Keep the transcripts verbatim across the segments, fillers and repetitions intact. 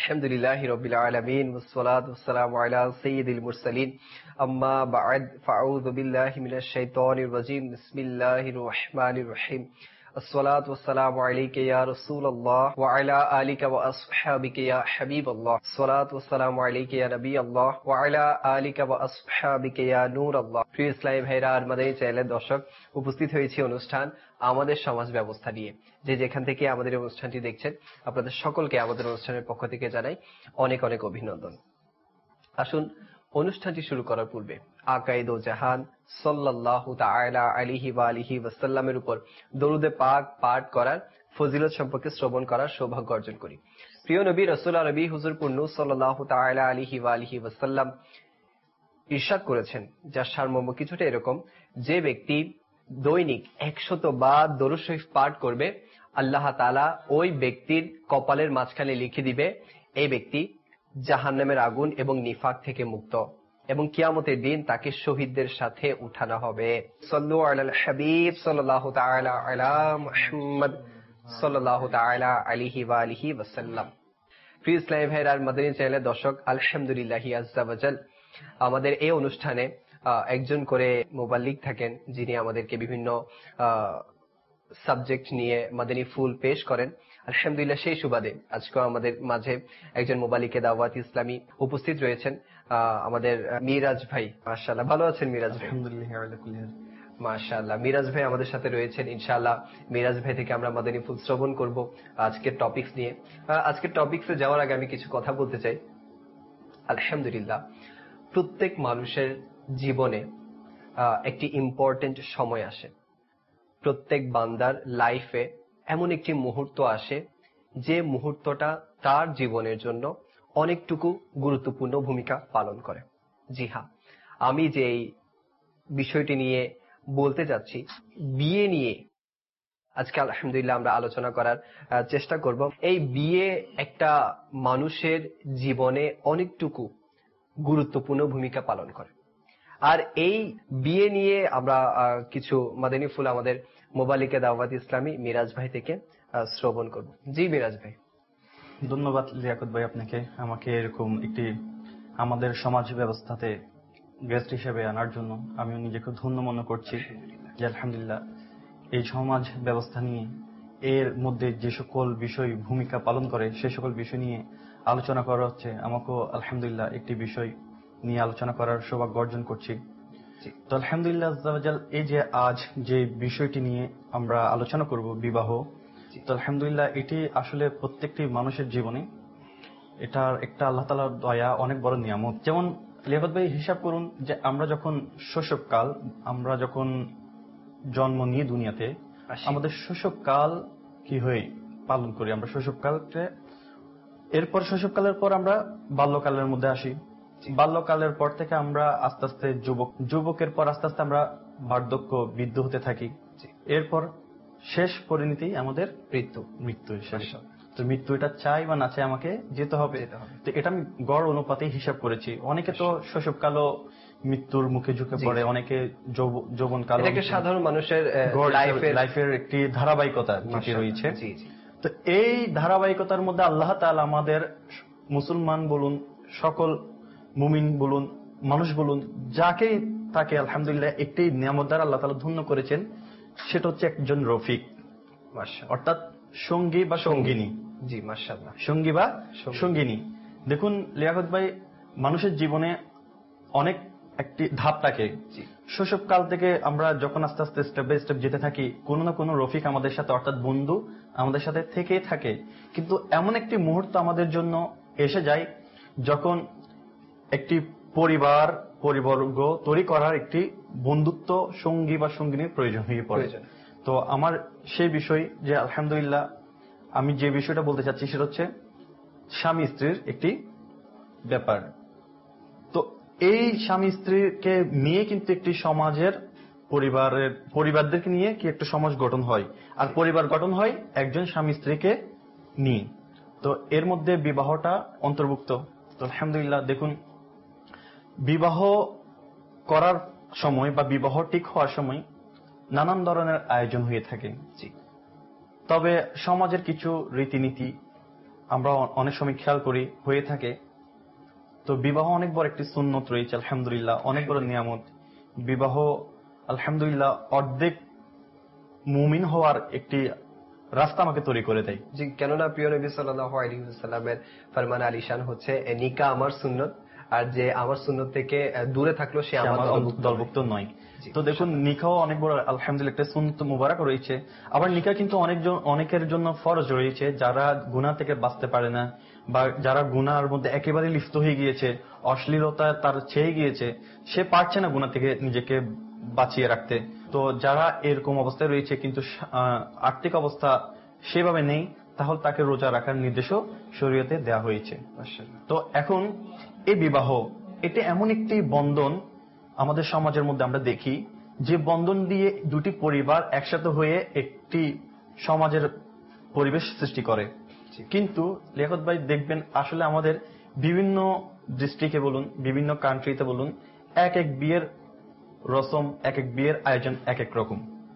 আলহামদুলিল্লাহি রাব্বিল আলামিন ওয়াসসালাতু ওয়াসসালামু আলা সাইয়্যিদিল মুরসালিন আম্মা বা'দ ফাআউযু বিল্লাহি মিনাশ শাইতানির রাজীম বিসমিল্লাহির রহমানির রহিম আসসালাতু ওয়াসসালামু আলাইকা ইয়া রাসূলুল্লাহ ওয়া আলা আলিকা ওয়া আসহাবিকা ইয়া হাবিবাল্লাহ আসসালাতু ওয়াসসালামু আলাইকা ইয়া নবিয়াল্লাহ ওয়া আলা আলিকা ওয়া আসহাবিকা ইয়া নূরাল্লাহ। প্রিয় ইসলামী ভাইরা আর মাদানী চ্যানেলের দর্শক, উপস্থিত হয়েছি অনুষ্ঠান আমাদের সমাজ ব্যবস্থা নিয়ে। যে যেখান থেকে আমাদের অনুষ্ঠানটি দেখছেন, আপনাদের সকলকে আমাদের অনুষ্ঠানের পক্ষ থেকে জানাই অনেক অনেক অভিনন্দন। আসুন অনুষ্ঠানটি শুরু করার পূর্বে আকাইদ ও জাহান সাল্লাল্লাহু তাআলা আলাইহি ওয়া আলিহি ওয়াসাল্লামের উপর দরুদে পাক পাঠ করার ফজিলত সম্পর্কে শ্রবণ করার সৌভাগ্য অর্জন করি। প্রিয় নবী রাসূল আরবি হুজুর পুন্নু সাল্লাল্লাহু তাআলা আলাইহি ওয়া আলিহি ওয়াসাল্লাম ইরশাদ করেছেন, যার সারমর্ম কিছুটা এরকম: যে ব্যক্তি দৈনিক একশত বার দরুদ শরীফ পাঠ করবে, আল্লাহ তাআলা ওই ব্যক্তির কপালের মাঝখানে লিখে দিবে এই ব্যক্তি জাহান্নামের আগুন এবং নিফাক থেকে মুক্ত, এবং কিয়ামতের দিন তাকে শহীদদের সাথে উঠানো হবে। সাল্লু আলাল হাবিব সাল্লাল্লাহু তাআলা আলা মুহাম্মদ সাল্লাল্লাহু তাআলা আলাইহি ওয়া আলিহি ওয়াসাল্লাম। প্রিয় ইসলামী ভাইরা আর মাদানী চ্যানেলের দর্শক, আলহামদুলিল্লাহি আযজা ওয়া জাল, আমাদের এই অনুষ্ঠানে একজন করে মুবাল্লিগ থাকেন, যিনি আমাদেরকে বিভিন্ন সাবজেক্ট নিয়ে মাদানী ফুল পেশ করেন। আলহামদুলিল্লাহ, সেই সুবাদে আজকে আমাদের মাঝে একজন মুবাল্লিগে দাওয়াত ইসলামী উপস্থিত রয়েছেন, আমাদের মিরাজ ভাই। মাশাআল্লাহ, ভালো আছেন মিরাজ ভাই? আলহামদুলিল্লাহ। মাশাআল্লাহ, মিরাজ ভাই আমাদের সাথে রয়েছেন। ইনশাআল্লাহ মিরাজ ভাই থেকে আমরা মাদানী ফুল শ্রবণ করব আজকের টপিকস নিয়ে। আজকের টপিকসে যাওয়ার আগে আমি কিছু কথা বলতে চাই। আলহামদুলিল্লাহ, প্রত্যেক মানুষের জীবনে একটি ইম্পর্টেন্ট সময় আসে। প্রত্যেক বান্দার লাইফে এমন একটি মুহূর্ত আসে যে মুহূর্তটা তার জীবনের জন্য অনেকটুকু গুরুত্বপূর্ণ ভূমিকা পালন করে। জি হ্যাঁ, আমি যে এই বিষয়টি নিয়ে বলতে যাচ্ছি, বিয়ে নিয়ে আজকে আলহামদুলিল্লাহ আমরা আলোচনা করার চেষ্টা করব। এই বিয়ে একটা মানুষের জীবনে অনেকটুকু গুরুত্বপূর্ণ ভূমিকা পালন করে। আর এই বিয়ে নিয়ে আমরা কিছু মাদানী ফুল আমাদের মুবাল্লিগে দাওয়াত ইসলামী মিরাজ ভাই থেকে শ্রবণ করব। জি মিরাজ ভাই। ধন্যবাদ লিয়াকত ভাই আপনাকে, আমাকে এরকম একটি আমাদের সমাজ ব্যবস্থাতে গেস্ট হিসেবে আনার জন্য আমিও নিজেকে ধন্য মনে করছি যে আলহামদুলিল্লাহ এই সমাজ ব্যবস্থা নিয়ে এর মধ্যে যে সকল বিষয় ভূমিকা পালন করে সে সকল বিষয় নিয়ে আলোচনা করা হচ্ছে। আমাকেও আলহামদুলিল্লাহ একটি বিষয় নিয়ে আলোচনা করার সৌভাগ্য অর্জন করছি। তো আলহামদুলিল্লাহ, এই যে আজ যে বিষয়টি নিয়ে আমরা আলোচনা করব, বিবাহ, তো আলহামদুলিল্লাহ এটি আসলে প্রত্যেকটি মানুষের জীবনে এটার একটা আল্লাহ তাআলার দয়া, অনেক বড় নিয়ামত। যেমন লিয়াকত ভাই হিসাব করুন যে আমরা যখন শৈশবকাল, আমরা যখন জন্ম নিয়ে দুনিয়াতে, আমাদের শৈশবকাল কি হয়ে পালন করি, আমরা শৈশবকালকে, এরপর শৈশবকালের পর আমরা বাল্যকালের মধ্যে আসি। বাল্যকালের পর থেকে আমরা আস্তে আস্তে যুবক, যুবকের পর আস্তে আস্তে আমরা বার্ধক্য, বৃদ্ধ হতে থাকি। এরপর শেষ পরিণতি আমাদের মৃত্যু। মৃত্যু শেষ। তো মৃত্যু এটা চাই বা না চাই আমাকে যেতে হবে। তো এটা আমি গড় অনুপাতে হিসাব করেছি। অনেকে তো শৈশবকালও মৃত্যুর মুখে ঝুঁকে পড়ে, অনেকে যৌবনকাল, সাধারণ মানুষের লাইফের একটি ধারাবাহিকতা যেটি রয়েছে। তো এই ধারাবাহিকতার মধ্যে আল্লাহ তাআলা আমাদের মুসলমান বলুন, সকল মুমিন বলুন, মানুষ বলুন, যাকে তাকে আলহামদুলিল্লাহ একটি নিয়ামত দ্বারা আল্লাহ তাআলা ধন্য করেছেন, সেটা হচ্ছে একজন রফিক, অর্থাৎ সঙ্গী বা সঙ্গিনী। জি মাশাআল্লাহ, সঙ্গী বা সঙ্গিনী। দেখুন লিয়াকত ভাই, মানুষের জীবনে অনেক একটি ধাপ থাকে। শৈশবকাল থেকে আমরা যখন আস্তে আস্তে স্টেপ বাই স্টেপ যেতে থাকি, কোনো না কোনো রফিক আমাদের সাথে, অর্থাৎ বন্ধু আমাদের সাথে থেকেই থাকে। কিন্তু এমন একটি মুহূর্ত আমাদের জন্য এসে যায় যখন একটি পরিবার, পরিবর্গ তৈরি করার একটি বন্ধুত্ব সঙ্গী বা সঙ্গিনীর প্রয়োজন হয়ে পড়ে। তো আমার সেই বিষয় যে আলহামদুলিল্লাহ আমি যে বিষয়টা বলতে চাচ্ছি সেটা হচ্ছে স্বামী স্ত্রীর একটি ব্যাপার। তো এই স্বামী স্ত্রীকে নিয়ে কিন্তু একটি সমাজের, পরিবারের, পরিবারদেরকে নিয়ে কি একটা সমাজ গঠন হয়, আর পরিবার গঠন হয় একজন স্বামী স্ত্রীকে নিয়ে। তো এর মধ্যে বিবাহটা অন্তর্ভুক্ত। তো আলহামদুলিল্লাহ দেখুন, বিবাহ করার সময় বা বিবাহ ঠিক হওয়ার সময় নানান ধরনের আয়োজন হয়ে থাকে। তবে সমাজের কিছু রীতিনীতি আমরা অনেক সময় খেয়াল করি হয়ে থাকে। তো বিবাহ অনেক বড় একটি সুন্নত রয়েছে, আলহামদুলিল্লাহ, অনেক বড় নিয়ামত। বিবাহ আলহামদুলিল্লাহ অর্ধেক মুমিন হওয়ার একটি রাস্তা আমাকে তৈরি করে দেয়। জি, কেননা প্রিয় নবী সাল্লাল্লাহু আলাইহি ওয়াসাল্লামের ফরমান আলিশান হচ্ছে নিকাহ আমার সুন্নত, আর যে আমার সুন্নত থেকে দূরে থাকলো সে আমার দলভুক্ত নয়। তো দেখুন নিকাহ অনেক বড় আলহামদুলিল্লাহ একটা সুন্নত মুবারক রয়েছে। আবার নিকাহ কিন্তু অনেকজন অনেকের জন্য ফরজ রয়েছে, যারা গুনাহ থেকে বাঁচতে পারে না বা যারা গুনার মধ্যে একেবারে লিপ্ত হয়ে গিয়েছে, অশ্লীলতা তার ছেয়ে গিয়েছে, সে পারছে না গুনাহ থেকে নিজেকে বাঁচিয়ে রাখতে। তো যারা এরকম অবস্থায় রয়েছে কিন্তু আর্থিক অবস্থা সেভাবে নেই, তাহলে তাকে রোজা রাখার নির্দেশও শরীয়তে দেওয়া হয়েছে। তো এখন এই বিবাহ এটা এমন একটি বন্ধন আমাদের সমাজের মধ্যে আমরা দেখি, যে বন্ধন দিয়ে দুটি পরিবার একসাথে হয়ে একটি সমাজের পরিবেশ সৃষ্টি করে। কিন্তু লিয়াকত ভাই দেখবেন আসলে আমাদের বিভিন্ন ডিস্ট্রিক্টে বলুন, বিভিন্ন কান্ট্রিতে বলুন, এক এক বিয়ের রসম, এক এক বিয়ের আয়োজন এক এক রকম,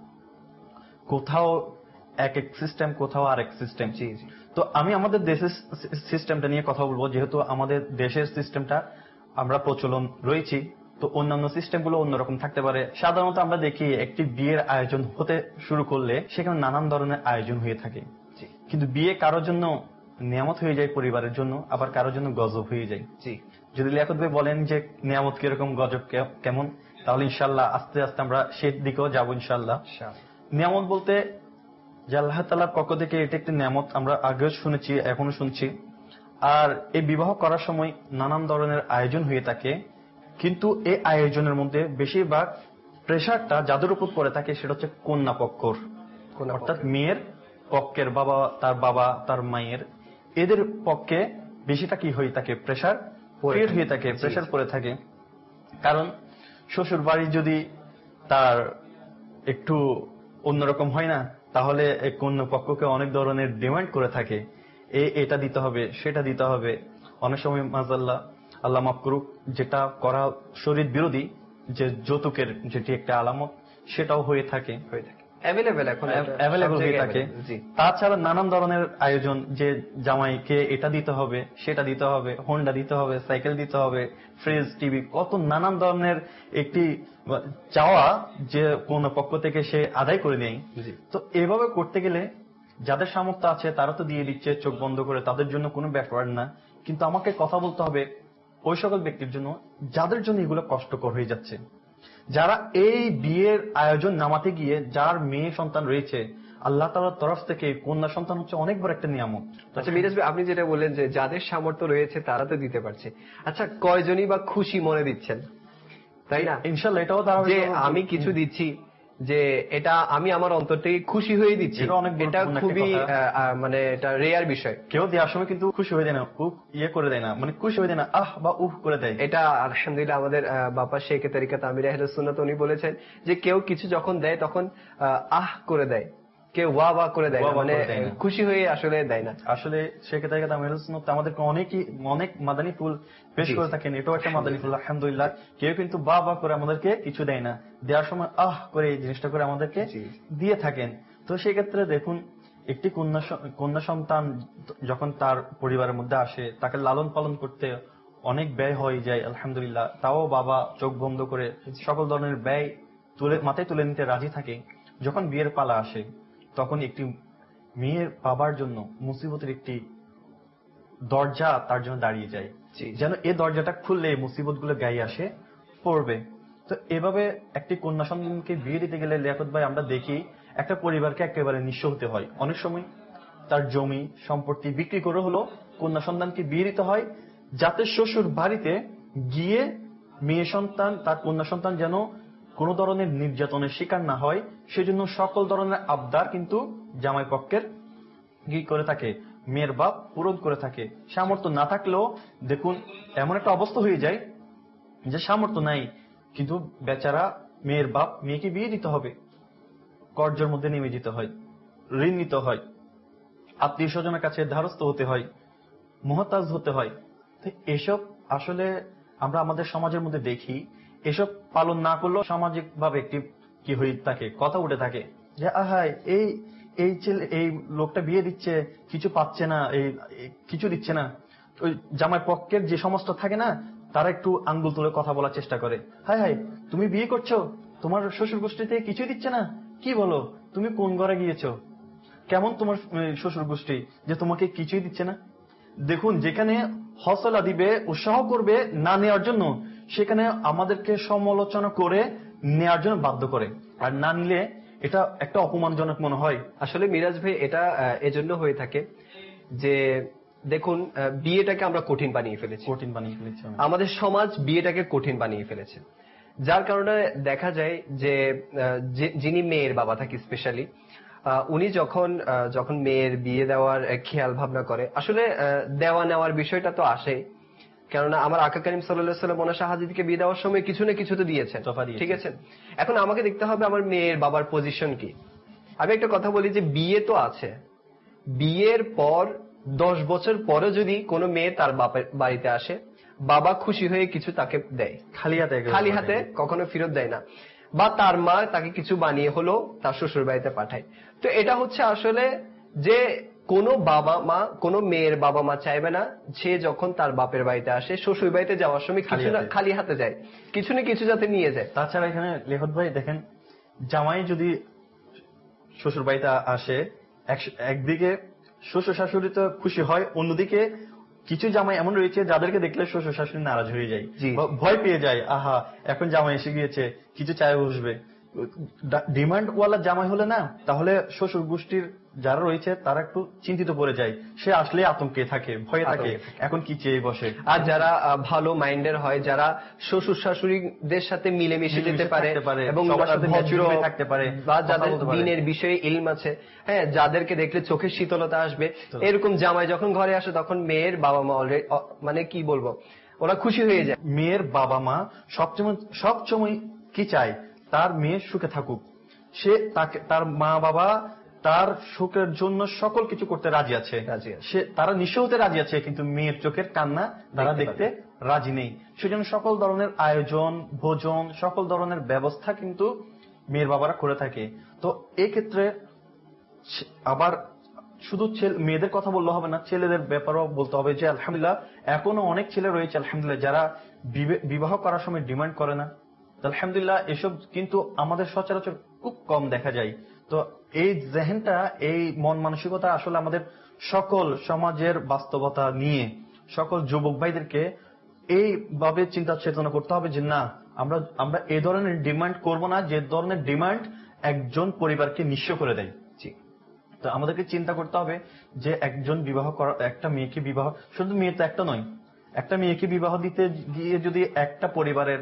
কোথাও এক এক সিস্টেম, কোথাও আরেক সিস্টেম। তো আমি আমাদের দেশের সিস্টেমটা নিয়ে কথা বলবো, যেহেতু আমাদের দেশের সিস্টেমটা আমরা প্রচলন রয়েছি, তো অন্যান্য সিস্টেমগুলো অন্যরকম থাকতে পারে। সাধারণত আমরা দেখি একটি বিয়ের আয়োজন হতে শুরু করলে সেখানে নানান ধরনের আয়োজন হয়ে থাকে, কিন্তু বিয়ে কারোর জন্য নিয়ামত হয়ে যায় পরিবারের জন্য, আবার কারোর জন্য গজব হয়ে যায়। যদি লিয়াকত ভাই বলেন যে নিয়ামত কিরকম, গজব কেমন, তাহলে ইনশাল্লাহ আস্তে আস্তে আমরা সেই দিকেও যাবো ইনশাল্লাহ। নিয়ামত বলতে যে আল্লাহ তাআলার পক্ষ থেকে এটা একটি নিয়ামত, আমরা আগেও শুনেছি, এখনো শুনছি। আর এই বিবাহ করার সময় নানান ধরনের আয়োজন হয়ে থাকে, কিন্তু এই আয়োজনের মধ্যে বেশিরভাগ প্রেশারটা যাদের উপর পড়ে থাকে সেটা হচ্ছে কন্যা পক্ষর, অর্থাৎ মেয়ের পক্ষের বাবা, তার বাবা, তার মায়ের, এদের পক্ষে বেশিটা কি হয়ে থাকে, প্রেশার ক্রিয়েট হয়ে থাকে, প্রেশার পড়ে থাকে। কারণ শ্বশুর বাড়ি যদি তার একটু অন্যরকম হয় না, তাহলে কন্যা পক্ষকে অনেক ধরনের ডিমান্ড করে থাকে, এটা দিতে হবে, সেটা দিতে হবে। অনেক সময় মাযাল্লাহ, আল্লাহ মাফ করুক, যেটা করা শরীয়ত বিরোধী, যে যৌতুকের যেটি একটা আলামত, সেটাও হয়ে থাকে হয়ে থাকে অ্যাভেলেবল হয়ে থাকে। তাছাড়া নানান ধরনের আয়োজন, যে জামাইকে এটা দিতে হবে, সেটা দিতে হবে, হোন্ডা দিতে হবে, সাইকেল দিতে হবে, ফ্রিজ, টিভি, কত নানান ধরনের একটি চাওয়া যে কোন পক্ষ থেকে সে আদায় করে নেয়। তো এভাবে করতে গেলে যাদের সামর্থ্য আছে তারা তো দিয়ে দিচ্ছে চোখ বন্ধ করে, তাদের জন্য কোনো ব্যাপার না। কিন্তু আমাকে কথা বলতে হবে ওই সকল ব্যক্তির জন্য যাদের জন্য এগুলো কষ্টকর হয়ে যাচ্ছে, যারা এই বিয়ের আয়োজন নামাতে গিয়ে যার মেয়ে সন্তান রয়েছে, আল্লাহ তাআলার তরফ থেকে কন্যা সন্তান হচ্ছে অনেক বড় একটা নিয়ামত। আচ্ছা মিরাজ ভাই, আপনি যেটা বললেন যে যাদের সামর্থ্য রয়েছে তারা তো দিতে পারছে, আচ্ছা কয়জনই বা খুশি মনে দিচ্ছেন, তাই না? ইনশাআল্লাহ এটাও যে আমি কিছু দিচ্ছি, যে এটা আমি আমার অন্তর থেকে খুশি হয়ে দিচ্ছি, এটা খুবই মানে এটা রেয়ার বিষয়। কেউ দেওয়ার সময় কিন্তু খুশি হয়ে দেয় না, উহ ইয়ে করে দেয় না, মানে খুশি হয়ে দেয় না, আহ বা উহ করে দেয়। এটা আলহামদুলিল্লাহ আমাদের বাবা শেখ তরিকাত আমির আহলে সুন্নাত উনি বলেছেন যে কেউ কিছু যখন দেয় তখন আহ করে দেয়, কেউ ওয়া ওয়া করে দেয়, মানে খুশি হয়ে আসলে দেয় না। আসলে শেখ তরিকাত আমির আহলে সুন্নাত আমাদেরকে অনেকই অনেক মাদানী ফুল পেশ করে থাকেন, এটাও একটা মাদানী ফুল আলহামদুলিল্লাহ। কেউ কিন্তু বা বা করে আমাদেরকে কিছু দেয় না, দেওয়ার সময় আহ করে এই জিনিসটা করে আমাদেরকে দিয়ে থাকেন। তো সেই ক্ষেত্রে দেখুন, একটি কন্যা কন্যা সন্তান যখন তার পরিবারের মধ্যে আসে, তাকে লালন পালন করতে অনেক ব্যয় হয়ে যায় আলহামদুলিল্লাহ, তাও বাবা চোখ বন্ধ করে সকল ধরনের ব্যয় তুলে মাথায় তুলে নিতে রাজি থাকে। যখন বিয়ের পালা আসে তখন একটি মেয়ের বাবার জন্য মুসিবতের একটি দরজা তার জন্য দাঁড়িয়ে যায়, যেন এই দরজাটা খুললে মুসিবত গুলো গায়ে আসে পড়বে। তো এভাবে একটি কন্যা সন্তানকে বিয়ে দিতে গেলে লিয়াকত ভাই আমরা দেখি একটা পরিবারকে একেবারে নিঃস্ব হতে হয়। অনেক সময় তার জমি সম্পত্তি বিক্রি করে হলো কন্যা সন্তানকে বিয়ে দিতে হয়, যাতে শ্বশুর বাড়িতে গিয়ে মেয়ে সন্তান, তার কন্যা সন্তান যেন কোন ধরনের নির্যাতনের শিকার না হয়, সেজন্য সকল ধরনের আবদার কিন্তু জামাই পক্ষের কি করে থাকে, মেয়ের বাপ পূরণ করে থাকে। সামর্থ্য না থাকলেও দেখুন এমন একটা অবস্থা হয়ে যায় যে সামর্থ্য নাই, কিন্তু বেচারা মেয়ের বাপ মেয়েকে বিয়ে দিতে হবে, কর্জের মধ্যে নেমে যেতে হয়, ঋণ নিতে হয়, আত্মীয় স্বজনের কাছে ধারস্থ হতে হয়, মুহতাজ হতে হয়। তো এসব আসলে আমরা আমাদের সমাজের মধ্যে দেখি, এসব পালন না করলেও সামাজিক ভাবে একটি কি হয়ে থাকে, কথা উঠে থাকে যে আহাই এই এই ছেলে এই লোকটা বিয়ে দিচ্ছে, কিছু পাচ্ছে না, এই কিছু দিচ্ছে না, ওই জামাই পক্ষের যে সমস্ত থাকে না, তারা একটু আঙ্গুল তুলে কথা বলার চেষ্টা করে। হাই হাই, তুমি বিয়ে করছো, তোমার শ্বশুর গোষ্ঠীতে কিছুই দিচ্ছে না, কি বলো, তুমি কোন ঘরে গিয়েছো, কেমন তোমার শ্বশুর গোষ্ঠী যে তোমাকে কিছুই দিচ্ছে না। দেখুন, যেখানে হসলা দিবে, উৎসাহ করবে না নেওয়ার জন্য, সেখানে আমাদেরকে সমালোচনা করে নেওয়ার জন্য বাধ্য করে, আর না নিলে এটা একটা অপমানজনক মনে হয়। আসলে মিরাজ ভাই, এটা এজন্য হয়ে থাকে যে দেখুন, বিয়েটাকে আমরা কঠিন বানিয়ে ফেলেছি, কঠিন বানিয়ে ফেলেছি আমাদের সমাজ বিয়েটাকে কঠিন বানিয়ে ফেলেছে, যার কারণে দেখা যায় যে যিনি মেয়ের বাবা থাকে স্পেশালি, উনি যখন যখন মেয়ের বিয়ে দেওয়ার খেয়াল ভাবনা করে, আসলে দেওয়া নেওয়ার বিষয়টা তো আসে, কেননা আমার আকা করিম সাল্লাল্লাহু আলাইহি ওয়াসাল্লাম ওনার শাহাদাতকে বিয়ে দেওয়ার সময় কিছু না কিছু তো দিয়েছেন, ঠিক আছে। এখন আমাকে দেখতে হবে আমার মেয়ের বাবার পজিশন কি। আমি একটা কথা বলি যে বিয়ে তো আছে, বিয়ের পর দশ বছর পরে যদি কোনো মেয়ে তার বাপের বাড়িতে আসে, বাবা খুশি হয়ে কিছু তাকে দেয়, খালি হাতে খালি হাতে কখনো ফেরত দেয় না, বা তার মা তাকে কিছু বানিয়ে হলো তার শ্বশুর বাড়িতে পাঠায়। তো এটা হচ্ছে আসলে যে কোনো বাবা মা, কোনো মেয়ের বাবা মা চাইবে না সে যখন তার বাপের বাড়িতে আসে, শ্বশুর বাড়িতে যাওয়ার সময় কিছু না খালি হাতে যায়, কিছু না কিছু যাতে নিয়ে যায়। তাছাড়া এখানে লেখত ভাই দেখেন, জামাই যদি শ্বশুর বাড়িতে আসে, একদিকে শ্বশুর শাশুড়ি তো খুশি হয়, অন্যদিকে কিছু জামাই এমন রয়েছে যাদেরকে দেখলে শ্বশুর শাশুড়ি নারাজ হয়ে যায়, ভয় পেয়ে যায়, আহা এখন জামাই এসে গিয়েছে, কিছু চায় বসবে। ডিমান্ড ওয়ালা জামাই হলে না, তাহলে শ্বশুর গোষ্ঠীর যারা রয়েছে তারা একটু চিন্তিত পড়ে যায়, সে আসলে আতঙ্কে থাকে, ভয়ে থাকে, এখন কি চেয়ে বসে। আর যারা ভালো মাইন্ডের হয়, যারা শ্বশুর শাশুড়িদের সাথে মিলেমিশে যেতে পারে এবং থাকতে পারে, বা যাদের দিনের বিষয়ে ইলম আছে, হ্যাঁ, যাদেরকে দেখলে চোখের শীতলতা আসবে, এরকম জামাই যখন ঘরে আসে তখন মেয়ের বাবা মা অলরেডি, মানে কি বলবো, ওরা খুশি হয়ে যায়। মেয়ের বাবা মা সবসময় সবসময় কি চায়, তার মেয়ে সুখে থাকুক, সে তাকে, তার মা বাবা তার সুখের জন্য সকল কিছু করতে রাজি আছে, সে তারা নিঃস্ব হতে রাজি আছে, কিন্তু মেয়ের চোখের কান্না তারা দেখতে রাজি নেই। সেজন্য সকল ধরনের আয়োজন, ভোজন, সকল ধরনের ব্যবস্থা কিন্তু মেয়ের বাবারা করে থাকে। তো এই ক্ষেত্রে আবার শুধু মেয়েদের কথা বললে হবে না, ছেলেদের ব্যাপারেও বলতে হবে যে আলহামদুলিল্লাহ এখনো অনেক ছেলে রয়েছে আলহামদুলিল্লাহ যারা বিবাহ করার সময় ডিমান্ড করে না। আলহামদুলিল্লাহ এসব কিন্তু আমাদের সচরাচর খুব কম দেখা যায়। তো এই জেহেনটা, এই মন মানসিকতা আসলে আমাদের সকল সমাজের বাস্তবতা নিয়ে সকল যুবক ভাইদেরকে এইভাবে চিন্তা চেতনা করতে হবে যে না, আমরা আমরা এই ধরনের ডিমান্ড করব না যে ধরনের ডিমান্ড একজন পরিবারকে নিঃস্ব করে দেয়। তো আমাদেরকে চিন্তা করতে হবে যে একজন বিবাহ করা, একটা মেয়েকে বিবাহ, শুধু মেয়ে তো একটা নয়, একটা মেয়েকে বিবাহ দিতে গিয়ে যদি একটা পরিবারের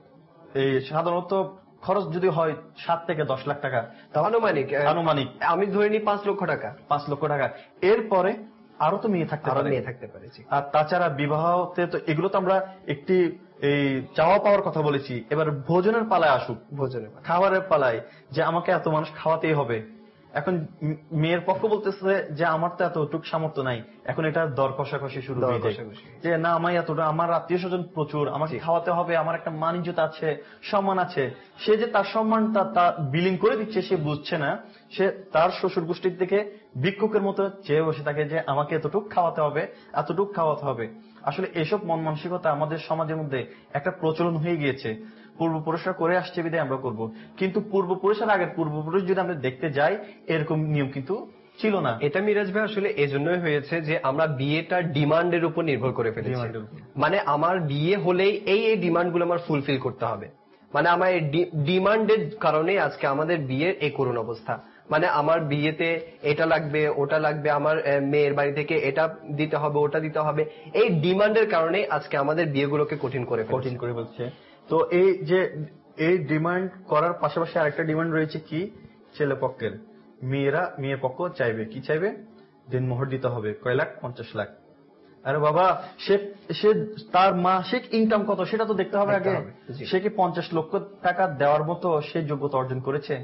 এই সাধারণত খরচ যদি হয় সাত থেকে দশ লাখ টাকা, আনুমানিক আনুমানিক আমি ধরে নিই পাঁচ লক্ষ টাকা পাঁচ লক্ষ টাকা এরপরে আরো তো মেয়ে থাকতে পারে, মেয়ে থাকতে পারে। আর তাছাড়া বিবাহতে তো এগুলো তো আমরা একটি এই চাওয়া পাওয়ার কথা বলেছি, এবার ভোজনের পালায় আসুক, ভোজনের খাবারের পালায় যে আমাকে এত মানুষ খাওয়াতেই হবে। এখন মেয়ের পক্ষ বলতেছে যে আমার তো এতটুকু সামর্থ্য নাই, এখন এটা দর কষাকষি শুরু হয়ে যায় যে না, আমার এতটা, আমার আত্মীয় স্বজন প্রচুর, আমাকে খাওয়াতে হবে, আমার একটা মান ইজ্জত আছে, সম্মান আছে। সে যে তার সম্মানটা তা বিলীন করে দিচ্ছে সে বুঝছে না, সে তার শ্বশুর গোষ্ঠীর থেকে ভিক্ষুকের মতো চেয়ে বসে থাকে যে আমাকে এতটুকু খাওয়াতে হবে, এতটুকু খাওয়াতে হবে। আসলে এসব মন মানসিকতা আমাদের সমাজের মধ্যে একটা প্রচলন হয়ে গিয়েছে। পূর্বপুরুষরা করে আসছে বিধায় আমরা করব, কিন্তু পূর্বপুরুষের আগের পূর্বপুরুষ যদি আমরা দেখতে যাই এরকম নিয়ম কিন্তু ছিল না। এটা মিরাজ ভাই আসলে এজন্যই হয়েছে যে আমরা বিয়েটা ডিমান্ডের উপর নির্ভর করে ফেলেছি। মানে আমার বিয়ে হলেই এই এই ডিমান্ড গুলো আমার ফুলফিল করতে হবে, মানে আমার এই ডিমান্ডের কারণে আজকে আমাদের বিয়ের এই করুণ অবস্থা। মানে আমার বিয়েতে এটা লাগবে, ওটা লাগবে, আমার মেয়ের বাড়ি থেকে এটা দিতে হবে, ওটা দিতে হবে, এই ডিমান্ডের কারণে আজকে আমাদের বিয়েগুলোকে কঠিন করে কঠিন করে বলছে। তো এই যে এই ডিমান্ড করার পাশাপাশি আরেকটা ডিমান্ড রয়েছে কি, ছেলে পক্ষের, মেয়েরা মেয়ে পক্ষ চাইবে কি, চাইবে দিনমোহর দিতে হবে কয় লাখ, পঞ্চাশ লাখ। আরে বাবা, সে সে তার মাসিক ইনকাম কত সেটা তো দেখতে হবে আগে। সে কি পঞ্চাশ লক্ষ টাকা দেওয়ার মতো সে যোগ্যতা অর্জন করেছে?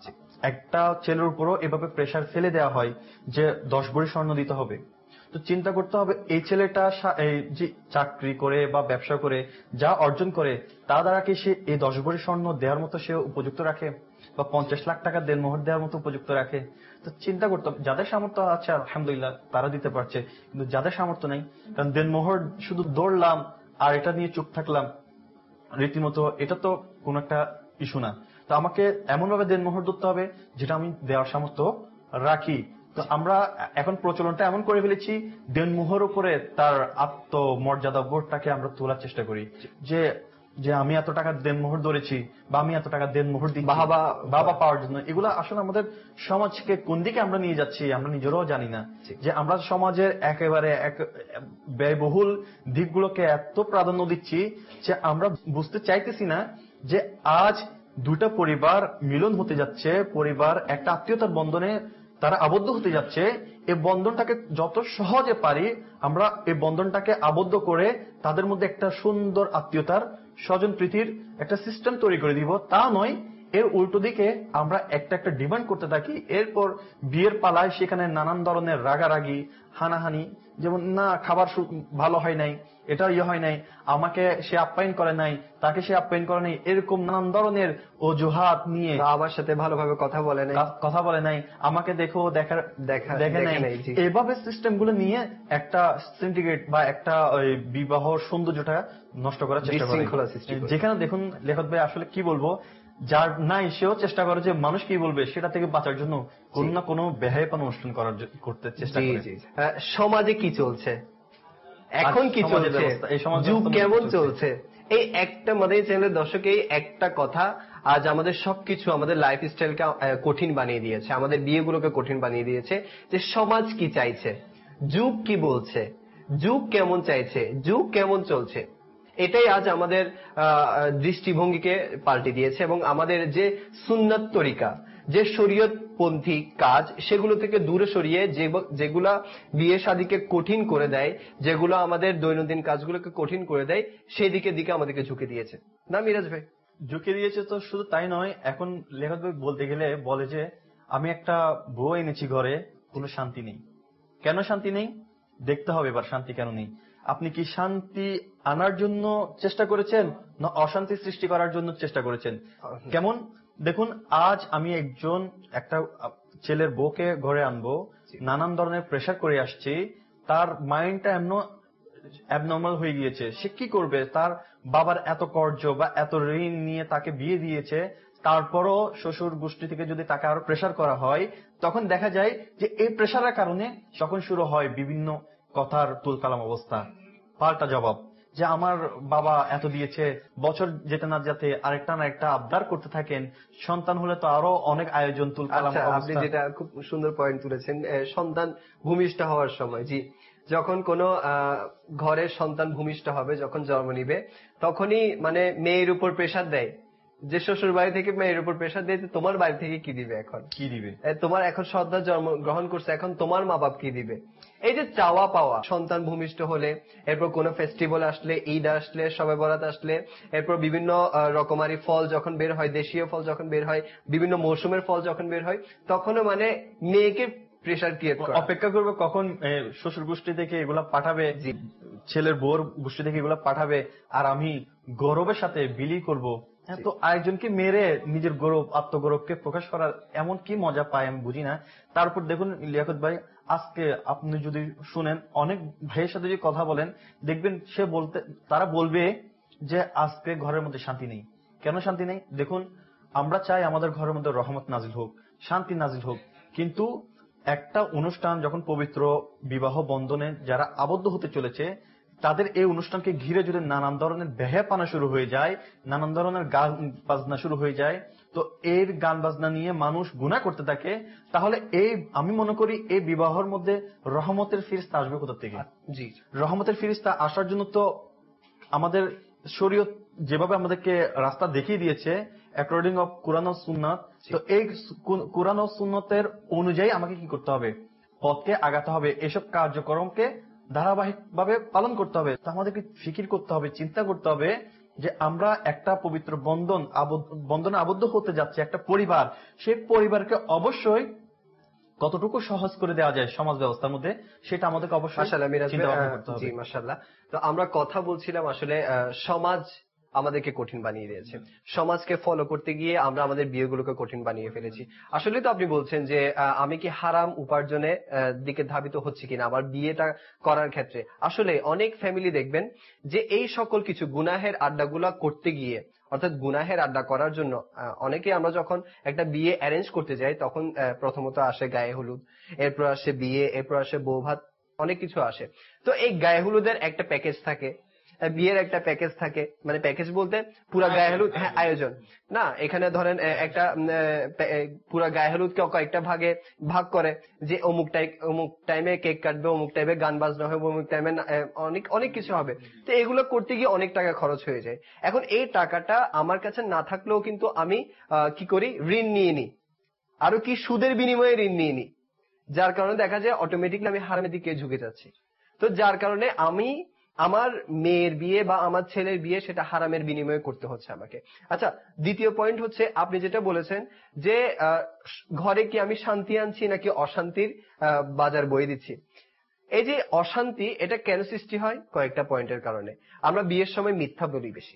একটা ছেলের উপরও এভাবে প্রেসার ফেলে দেওয়া হয় যে দশ ভরি স্বর্ণ দিতে হবে। তো চিন্তা করতে হবে এই ছেলেটা যে চাকরি করে বা ব্যবসা করে যা অর্জন করে তা দ্বারা কি সে এই দশ ভরি স্বর্ণ দেওয়ার মতো সে উপযুক্ত রাখে? বা পঞ্চাশ লাখ টাকা দেনমোহর দেওয়ার মতো উপযুক্ত রাখে, তো চিন্তা করতে হবে যাদের সামর্থ্য আছে আলহামদুলিল্লাহ তারা দিতে পারছে, কিন্তু যাদের সামর্থ্য নেই, কারণ দেনমোহর শুধু দৌড়লাম আর এটা নিয়ে চুপ থাকলাম রীতিমতো, এটা তো কোন একটা ইস্যু না। তো আমাকে এমন ভাবে দেনমোহর ধরতে হবে যেটা আমি দেওয়ার সামর্থ্য রাখি। তো আমরা এখন প্রচলনটা এমন করে ফেলেছি, দেনমোহর উপরে তার আত্মমর্যাদা বোধটাকে আমরা তোলার চেষ্টা করি, যে যে আমি এত টাকা দেনমোহর ধরেছি বা আমি এত টাকা দেনমোহর দিচ্ছি বাবা বাবা পাওয়ার জন্য। এগুলো আসলে আমাদের সমাজকে কোন দিকে আমরা নিয়ে যাচ্ছি আমরা নিজেরাও জানি না, যে আমরা সমাজের একেবারে এক ব্যয়বহুল দিকগুলোকে এত প্রাধান্য দিচ্ছি যে আমরা বুঝতে চাইতেছি না যে আজ দুটা পরিবার মিলন হতে যাচ্ছে, পরিবার একটা আত্মীয়তার বন্ধনে তারা আবদ্ধ হতে যাচ্ছে। এই বন্ধনটাকে যত সহজে পারি আমরা এই বন্ধনটাকে আবদ্ধ করে তাদের মধ্যে একটা সুন্দর আত্মীয়তার স্বজন প্রীতির একটা সিস্টেম তৈরি করে দিব, তা নয় এর উল্টো দিকে আমরা একটা একটা ডিমান্ড করতে থাকি। এরপর বিয়ের পালায় সেখানে নানান ধরনের রাগারাগি, হানাহানি, যেমন না খাবার ভালো হয় নাই, এটা ইয়ে হয় নাই, আমাকে সে আপ্যায়ন করে নাই, তাকে সে আপ্যায়ন করে নাই, এরকম নানান ধরনের অজুহাত নিয়ে, আমার সাথে ভালোভাবে কথা বলে নাই কথা বলে নাই, আমাকে দেখো দেখার দেখা দেখে নাই, এভাবে সিস্টেম গুলো নিয়ে একটা সিন্ডিকেট বা একটা বিবাহ সৌন্দর্যটা নষ্ট করার চেষ্টা করে। যেখানে দেখুন লেখক ভাই আসলে কি বলবো, যার নাই সেও চেষ্টা করে যে মানুষ কি বলবে সেটা থেকে বাঁচার জন্য কোন না কোনো বেহায়াপনা অনুষ্ঠান করার করতে চেষ্টা করে। সমাজে কি চলছে এখন, কি চলছে, যুগ কেমন চলছে, এই একটা মানে চ্যানেলের দর্শক এই একটা কথা আজ আমাদের সবকিছু, আমাদের লাইফ স্টাইলকে কঠিন বানিয়ে দিয়েছে, আমাদের বিয়েগুলোকে কঠিন বানিয়ে দিয়েছে। যে সমাজ কি চাইছে, যুগ কি বলছে, যুগ কেমন চাইছে, যুগ কেমন চলছে, এটাই আজ আমাদের দৃষ্টিভঙ্গিকে পাল্টে দিয়েছে। এবং আমাদের যে সুন্নাত তরিকা, যে শরীয়তপন্থী কাজ, সেগুলো থেকে দূরে সরিয়ে যেগুলা বিয়ে শাদীকে কঠিন করে দেয়, যেগুলো আমাদের দৈনন্দিন কাজগুলোকে কঠিন করে দেয়, সেই দিকে দিকে আমাদেরকে ঝুঁকে দিয়েছে না মিরাজ ভাই? ঝুঁকে দিয়েছে তো শুধু তাই নয়, এখন লেখক ভাই বলতে গেলে বলে যে আমি একটা বউ এনেছি ঘরে, কোনো শান্তি নেই। কেন শান্তি নেই দেখতে হবে এবার, শান্তি কেন নেই। আপনি কি শান্তি আনার জন্য চেষ্টা করেছেন না অশান্তি সৃষ্টি করার জন্য চেষ্টা করেছেন? কেমন দেখুন, আজ আমি একজন একটা ছেলের বউকে ঘরে আনবো, নানান ধরনের প্রেশার করে আসছি, তার মাইন্ডটা এমন অ্যাবনর্মাল হয়ে গিয়েছে। সে কি করবে, তার বাবার এত কর্জ বা এত ঋণ নিয়ে তাকে বিয়ে দিয়েছে, তারপরও শ্বশুর গোষ্ঠী থেকে যদি তাকে আরো প্রেশার করা হয়, তখন দেখা যায় যে এই প্রেশারের কারণে তখন শুরু হয় বিভিন্ন কথার তুলকালাম অবস্থা, পাল্টা জবাব, যে আমার বাবা এত দিয়েছে, বছর যেতে না যেতে আরেকটা না একটা আবদার করতে থাকেন, সন্তান হলে তো আরো অনেক আয়োজন তুলকালাম অবস্থা। আপনি যেটা খুব সুন্দর পয়েন্ট তুলেছেন, সন্তান ভূমিষ্ঠ হওয়ার সময়, জি, যখন কোনো ঘরের সন্তান ভূমিষ্ঠ হবে, যখন জন্ম নিবে, তখনই মানে মেয়ের উপর প্রেশার দেয়, যে শ্বশুর বাড়ি থেকে মেয়ের উপর প্রেশার দেয় তোমার বাড়ি থেকে কি দিবে, এখন কি দিবে, তোমার এখন সন্তান জন্ম গ্রহণ করছে, এখন তোমার মা বাপ কি দিবে। এই যে চাওয়া পাওয়া, সন্তান ভূমিষ্ঠ হলে, এরপর কোনো ফেস্টিভ্যাল আসলে, ঈদ আসলে, শবে বরাত আসলে, এরপর বিভিন্ন রকমারি ফল যখন বের হয়, দেশীয় ফল যখন বের হয়, বিভিন্ন মৌসুমের ফল যখন বের হয়, তখনও মানে মেয়েকে প্রেশার ক্রিয়েট করে অপেক্ষা করবে কখন শ্বশুর গোষ্ঠী থেকে এগুলা পাঠাবে, ছেলের বউর গোষ্ঠী থেকে এগুলা পাঠাবে, আর আমি গৌরবের সাথে বিলি করব। তো আরেকজনকে মেরে নিজের গৌরব, আত্মগৌরবকে প্রকাশ করার এমন কি মজা পায় আমি বুঝি না। তারপর দেখুন লিয়াকত ভাই, আজকে আপনি যদি শুনেন, অনেক ভাইয়ের সাথে যদি কথা বলেন, দেখবেন সে বলতে তারা বলবে যে আজকে ঘরের মধ্যে শান্তি নেই। কেন শান্তি নেই? দেখুন, আমরা চাই আমাদের ঘরের মধ্যে রহমত নাজিল হোক, শান্তি নাজিল হোক, কিন্তু একটা অনুষ্ঠান যখন পবিত্র বিবাহ বন্ধনে যারা আবদ্ধ হতে চলেছে, তাদের এই অনুষ্ঠানকে ঘিরে যদি নানান ধরনের বেহায়াপনা শুরু হয়ে যায়, নানান ধরনের গান বাজনা শুরু হয়ে যায়, তো এর গান বাজনা নিয়ে মানুষ গুনাহ করতে থাকে, তাহলে এই আমি মনে করি এই বিবাহের মধ্যে রহমতের ফিরিস্তা আসবে কোথা থেকে? জি, রহমতের ফিরিস্তা আসার জন্য তো আমাদের শরীয়ত যেভাবে আমাদেরকে রাস্তা দেখিয়ে দিয়েছে অ্যাকর্ডিং অফ কুরআন ও সুন্নাত, তো এই কুরআন ও সুন্নতের অনুযায়ী আমাকে কি করতে হবে? পথকে আগাতে হবে, এসব কার্যক্রমকে ধারাবাহিকভাবে পালন করতে হবে। তা আমাদেরকে ফিকির করতে হবে, চিন্তা করতে হবে যে আমরা একটা পবিত্র বন্ধন বন্ধনে আবদ্ধ হতে যাচ্ছে, একটা পরিবার, সেই পরিবারকে অবশ্যই কতটুকু সহজ করে দেওয়া যায় সমাজ ব্যবস্থার মধ্যে, সেটা আমাদেরকে অবশ্যই চিন্তা ভাবনা করতে হবে। জি, মাশাআল্লাহ। তো আমরা কথা বলছিলাম আসলে সমাজ আমাদেরকে কঠিন বানিয়ে দিয়েছে। সমাজকে ফলো করতে গিয়ে আমরা আমাদের বিয়েগুলোকে কঠিন বানিয়ে ফেলেছি। আসলে তো আপনি বলছেন যে আমি কি হারাম উপার্জনের দিকে ধাবিত হচ্ছে কিনা আমার বিয়েটা করার ক্ষেত্রে। আসলে অনেক ফ্যামিলি দেখবেন যে এই সকল কিছু গুনাহের আড্ডাগুলা করতে গিয়ে, অর্থাৎ গুনাহের আড্ডা করার জন্য অনেকে আমরা যখন একটা বিয়ে অ্যারেঞ্জ করতে যাই তখন প্রথমত আসে গায়ে হলুদ, এরপর আসে বিয়ে, এরপর আসে বউ ভাত, অনেক কিছু আসে। তো এই গায়ে হলুদের একটা প্যাকেজ থাকে, বিয়ের একটা প্যাকেজ থাকে, মানে প্যাকেজ বলতে পুরা গায়ে হলুদ, হ্যাঁ আয়োজন না, এখানে ধরেন একটা পুরা গায়ে হলুদকে কয়েকটা ভাগে ভাগ করে যে অমুক টাইম অমুক টাইমে কেক কাটবে, অমুক টাইমে গান বাজনা হবে, অমুক টাইমে অনেক অনেক কিছু হবে। তো এগুলো করতে গিয়ে অনেক টাকা খরচ হয়ে যায়। এখন এই টাকাটা আমার কাছে না থাকলেও কিন্তু আমি কি করি, ঋণ নিয়ে নিই, আরো কি সুদের বিনিময়ে ঋণ নিয়ে নিই, যার কারণে দেখা যায় অটোমেটিকলি আমি হারামের দিকে ঝুঁকে যাচ্ছি। তো যার কারণে আমি আমার মেয়ের বিয়ে বা আমার ছেলের বিয়ে সেটা হারামের বিনিময়ে করতে হচ্ছে আমাকে। আচ্ছা, দ্বিতীয় পয়েন্ট হচ্ছে আপনি যেটা বলেছেন যে ঘরে কি আমি শান্তি আনছি নাকি অশান্তির বাজার বয়ে দিচ্ছি। এই যে অশান্তি, এটা কেন সৃষ্টি হয়? কয়েকটা পয়েন্টের কারণে। আমরা বিয়ের সময় মিথ্যা বলি বেশি,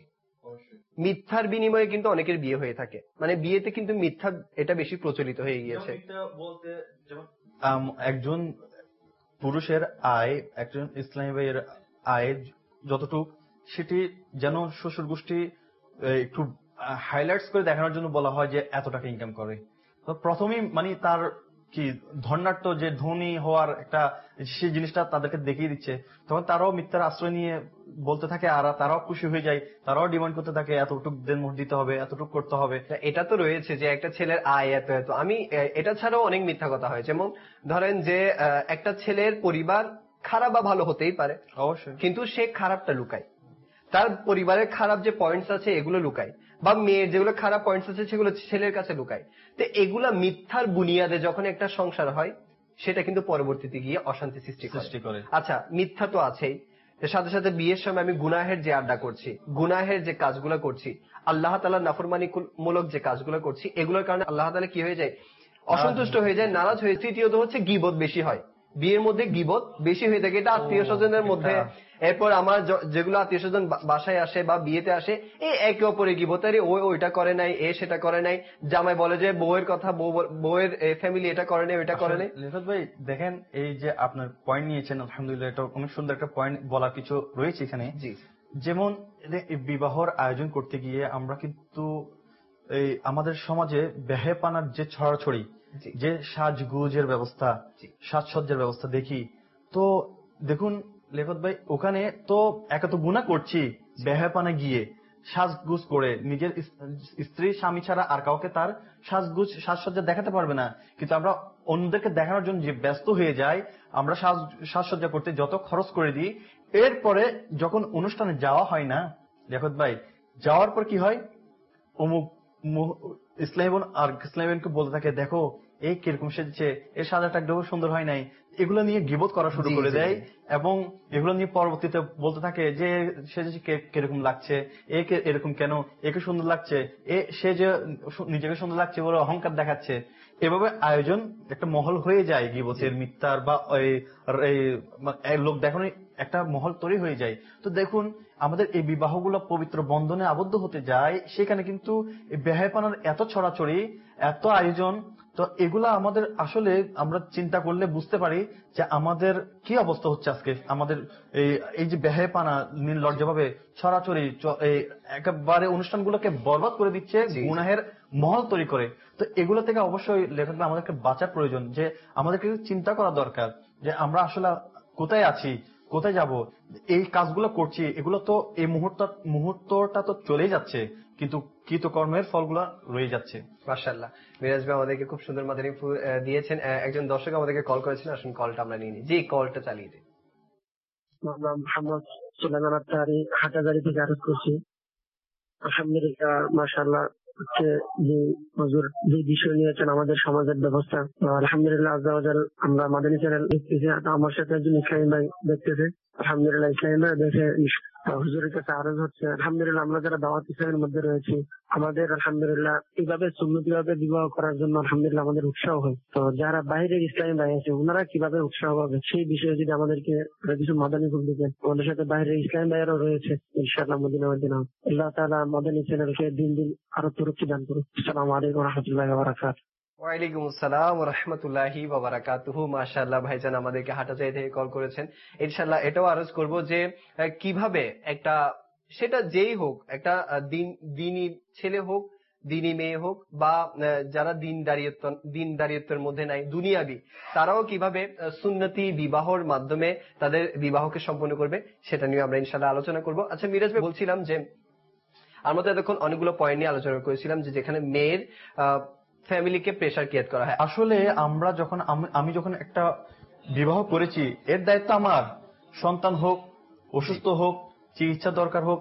মিথ্যার বিনিময়ে কিন্তু অনেকের বিয়ে হয়ে থাকে, মানে বিয়েতে কিন্তু মিথ্যা এটা বেশি প্রচলিত হয়ে গিয়েছে। বলতে যেমন একজন পুরুষের আয়, একজন ইসলামী ভাইয়ের আয় যতটুক, সেটি যেন শ্বশুর গোষ্ঠী একটু হাইলাইটস করে দেখানোর জন্য বলা হয় যে এত টাকা ইনকাম করে। তো প্রথমেই মানে তার কি ধন্যাট্য যে ধনী হওয়ার একটা সেই জিনিসটা তাদেরকে দেখিয়ে দিচ্ছে, তখন তারাও মিথ্যার আশ্রয় নিয়ে বলতে থাকে, আর তারাও খুশি হয়ে যায়, তারাও ডিমান্ড করতে থাকে এতটুকু দেনমোহর দিতে হবে, এতটুকু করতে হবে। এটা তো রয়েছে যে একটা ছেলের আয় এত এত। আমি এটা ছাড়াও অনেক মিথ্যা কথা হয়, যেমন ধরেন যে একটা ছেলের পরিবার খারাপ বা ভালো হতেই পারে, অবশ্যই, কিন্তু সে খারাপটা লুকায়, তার পরিবারের খারাপ যে পয়েন্টস আছে এগুলো লুকায়, বা মেয়ের যেগুলো খারাপ পয়েন্টস আছে সেগুলো ছেলের কাছে লুকায়। তো এগুলা মিথ্যার বুনিয়াদে যখন একটা সংসার হয় সেটা কিন্তু পরবর্তীতে গিয়ে অশান্তি সৃষ্টি করে। আচ্ছা, মিথ্যা তো আছেই, সাথে সাথে বিয়ের সময় আমি গুনাহের যে আড্ডা করছি, গুনাহের যে কাজগুলো করছি, আল্লাহ তাআলার নাফরমানি মূলক যে কাজগুলো করছি, এগুলোর কারণে আল্লাহ তাআলা কি হয়ে যায়, অসন্তুষ্ট হয়ে যায়, নারাজ হয়ে। তৃতীয়ত হচ্ছে গীবত বেশি হয়, বিয়ের মধ্যে গীবত বেশি হয়ে থাকে, এটা আত্মীয় স্বজনের মধ্যে। এরপর আমার যেগুলো আত্মীয় স্বজন বাসায় আসে বা বিয়েতে আসে, এই একে অপরে গীবত, আরে ও ওইটা করে নাই, এ সেটা করে নাই, জামাই বলে যে বউয়ের কথা, বউয়ের ফ্যামিলি এটা করে নাই, ওইটা করে নাই। লিফাত ভাই দেখেন, এই যে আপনার পয়েন্ট নিয়েছেন, আলহামদুলিল্লাহ, এটা অনেক সুন্দর একটা পয়েন্ট, বলার কিছু রয়েছে এখানে। জি, যেমন বিবাহর আয়োজন করতে গিয়ে আমরা কিন্তু এই আমাদের সমাজে বেহেপানার যে ছড়াছড়ি, যে সাজগুজের ব্যবস্থা, সাজসজ্জার ব্যবস্থা দেখি, তো দেখুন লেখত ভাই, ওখানে তো একা তো গুনাহ করছি বেহেপানা গিয়ে সাজগুজ করে, নিজের স্ত্রী স্বামী ছাড়া আর কাউকে তার সাজগুজ সাজসজ্জা দেখাতে পারবে না, কিন্তু আমরা অন্যদেরকে দেখানোর জন্য যে ব্যস্ত হয়ে যাই, আমরা সাজ সাজসজ্জা করতে যত খরচ করে দিই, এরপরে যখন অনুষ্ঠানে যাওয়া হয় না লেখত ভাই, যাওয়ার পর কি হয়, অমুক ইসলামী বোন আর ইসলামী বোনকে বলতে থাকে, দেখো এই কিরকম সেজেছে, এর সাজাটা একদম সুন্দর হয় নাই, এগুলো নিয়ে গীবত করা শুরু করে দেয়, এবং এগুলো নিয়ে পরবর্তীতে বলতে থাকে যে সেজেছে কিরকম লাগছে, একে এরকম কেন, একে সুন্দর লাগছে, এ সে যে নিজেকে সুন্দর লাগছে বলে অহংকার দেখাচ্ছে। এভাবে আয়োজন একটা মহল হয়ে যায় গীবতের, মিথ্যার বা এই লোক দেখানোর একটা মহল তৈরি হয়ে যায়। তো দেখুন আমাদের এই বিবাহগুলো পবিত্র বন্ধনে আবদ্ধ হতে যায়, সেখানে কিন্তু বেহায়াপনার এত ছড়াছড়ি, এত আয়োজন, তো এগুলা আমাদের আসলে আমরা চিন্তা করলে বুঝতে পারি যে আমাদের কি অবস্থা হচ্ছে আজকে। আমাদের এই যে বেহায়াপনা নির্লজ্জভাবে ছড়াছড়ি একেবারে অনুষ্ঠানগুলোকে বরবাদ করে দিচ্ছে, গুনাহের মহল তৈরি করে। তো এগুলো থেকে অবশ্যই লেখক আমাদেরকে বাঁচার প্রয়োজন, যে আমাদেরকে চিন্তা করা দরকার যে আমরা আসলে কোথায় আছি, কোথায় যাব, এই কাজগুলো করছি, এগুলো তো এই মুহূর্ত মুহূর্তটা তো চলেই যাচ্ছে, কিন্তু কৃতকর্মের ফলগুলো রয়ে যাচ্ছে। মাশাআল্লাহ, মিরাজ ভাই আমাদেরকে খুব সুন্দর মাদানী দিয়েছেন। একজন দর্শক আমাদেরকে কল করেছেন, আসুন কলটা আমরা নিয়ে নিই। জি, কলটা চালিয়ে দিই। মোহাম্মদ সুলাইমান আত্তারি, হাটাজারি থেকে আরজ করছি। আলহামদুলিল্লাহ, মাশাআল্লাহ, হচ্ছে যে হুজুর যে বিষয় নিয়েছেন আমাদের সমাজের ব্যবস্থা, আলহামদুলিল্লাহ আজ্জাওয়াজাল, আমরা মাদানী চ্যানেল দেখতেছি, আমার সাথে একজন ইসলামী ভাই দেখতেছে, আলহামদুলিল্লাহ ইসলামী ভাই দেখে হুজুরের কাছে আরজ হচ্ছে, আলহামদুলিল্লাহ আমরা যারা দাওয়াত ইসলামের মধ্যে রয়েছি, আমাদের আলহামদুলিল্লাহ এইভাবে সুন্নতি ভাবে বিবাহ করার জন্য আলহামদুলিল্লাহ আমাদের উৎসাহ হয়। তো যারা বাইরের ইসলামী ভাই আছে ওনারা কিভাবে উৎসাহ পাবে সেই বিষয়ে যদি আমাদেরকে কিছু মাদানী খুব দিতেন। আমাদের সাথে বাইরের ইসলামী ভাইয়েরও রয়েছে ইনশাআল্লাহ মদিনা মদিনা। আল্লাহ তাআলা মাদানী চ্যানেলকে দিন দিন আরো তরক্কি দান করুন। আসসালামু আলাইকুম ওয়া রাহমাতুল্লাহি ওয়া বারাকাতুহু। ওয়ালাইকুম আসসালাম ওয়া রাহমাতুল্লাহি ওয়া বারাকাতুহু। মাশাআল্লাহ ভাইজান আমাদেরকে হাটাজারি থেকে কল করেছেন। ইনশাআল্লাহ এটাও আরজ করব যে কিভাবে একটা, সেটা যেই হোক, একটা দিন দিনী ছেলে হোক, দিনী মেয়ে হোক, বা যারা দিন দাঁড়িয়ত্ব দিন দাঁড়িয়ত্বের মধ্যে নাই, দুনিয়াবি, তারাও কিভাবে সুন্নতি বিবাহর মাধ্যমে তাদের বিবাহকে সম্পন্ন করবে সেটা নিয়ে আমরা ইনশাআল্লাহ আলোচনা করব। আচ্ছা মিরাজ ভাই, বলছিলাম যে আমরা তো এতক্ষণ অনেকগুলো পয়েন্ট নিয়ে আলোচনা করেছিলাম যে যেখানে মেয়ের আহ ফ্যামিলিকে প্রেশার ক্রিয়েট করা হয়। আসলে আমরা যখন আমি যখন একটা বিবাহ করেছি, এর দায়িত্ব আমার। সন্তান হোক, অসুস্থ হোক, চিকিৎসা দরকার হোক,